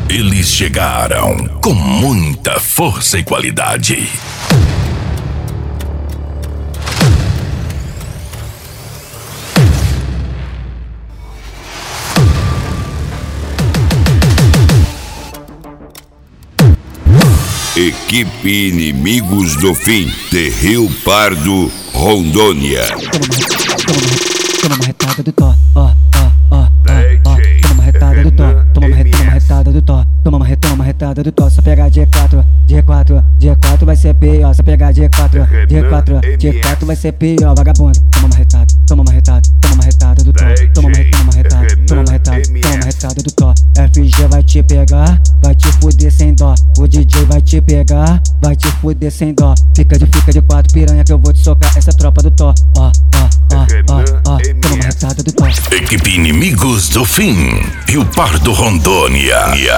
Eles chegaram com muita força e qualidade. Equipe Inimigos do Fim de Rio Pardo, Rondônia. Toma uma retada do Tó, toma uma retada do Tó, toma uma retada do Tó, toma uma retada do Tó. Só pegar G4 vai ser pior. Só pegar G4 vai ser pior, vagabundo. Toma uma retada do Tó, toma uma retada do Tó. FG vai te pegar, vai te fuder sem dó. O DJ vai te pegar, vai te fuder sem dó. Fica de quatro, piranha, que eu vou te socar essa tropa do Tó. Toma uma retada do Tó. Equipe Inimigos do Fim, Rio Pardo, Rondônia.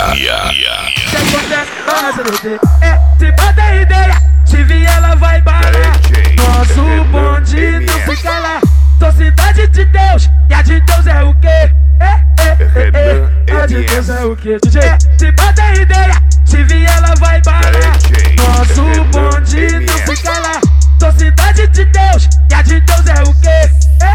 Se bota ideia, se vier ela vai barar. Nosso bonde não fica lá. Sou cidade de Deus, e a de Deus é o quê? A de Deus é o quê, DJ? Se bota ideia, se vier ela vai barar. Nosso bonde não fica lá. Sou cidade de Deus, e a de Deus é o quê?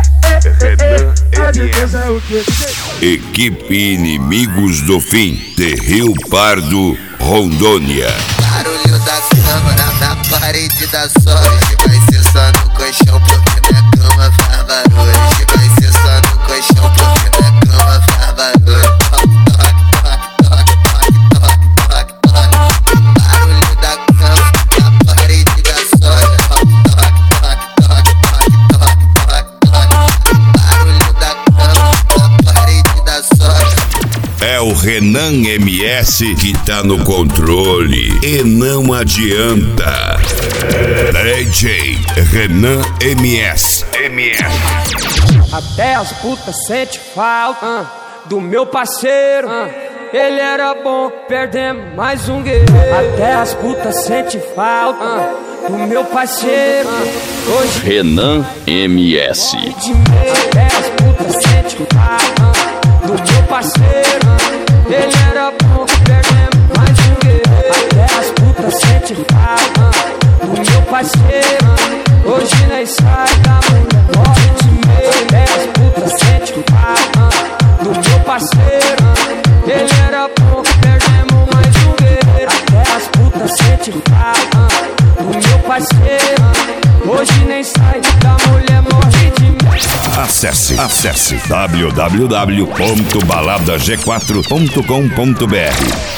A de Deus é o quê, DJ? Equipe Inimigos do Fim de Rio Pardo, Rondônia. Barulho da cama na parede da sorte. Vai ser só no colchão porque minha cama faz barulho. Vai ser só no colchão porque minha cama faz barulho. Barulho da cama na parede da sorte. Barulho da cama na parede da sorte. É o Renan MS que tá no controle e não adianta. DJ Renan MS. Até as putas sente falta do meu parceiro. Ele era bom, perdemos mais um guerreiro. Até as putas sente falta do meu parceiro. Hoje Renan MS. Até as putas sente falta do meu parceiro. Ele era bom, perdemos mais um guerreiro. Até as putas sente falta do meu parceiro. Hoje nem sai da mulher, morre de medo. Até as putas sente falta do meu parceiro. Ele era bom, perdemos mais um guerreiro. Até as putas sente falta do meu parceiro. Hoje nem sai da mulher, morre de medo. Acesse www.baladag4.com.br